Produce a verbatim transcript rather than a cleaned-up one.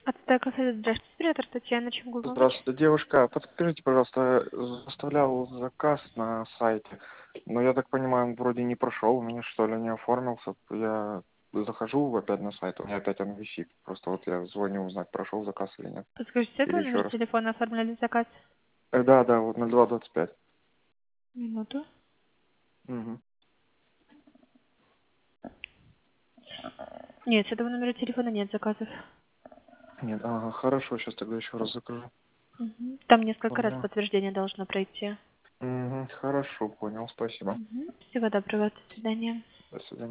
Атака Совет, здравствуйте, оператор Татьяна, чем могу помочь? Здравствуйте, девушка. Подскажите, пожалуйста, оставлял заказ на сайте, но я так понимаю, он вроде не прошел, у меня что ли не оформился. Я захожу опять на сайт, у меня опять он висит. Просто вот я звоню узнать, прошел заказ или нет. Подскажите, это Или еще номер раз. телефона оформляли заказ? Э, да, да, вот ноль два двадцать пять. Минуту. Угу. Нет, с этого номера телефона нет заказов. Нет, ага, хорошо, сейчас тогда еще раз закажу. Мгм. Там несколько раз Понял. подтверждение должно пройти. Угу, хорошо, понял, спасибо. Мгм. Всего доброго, до свидания. До свидания.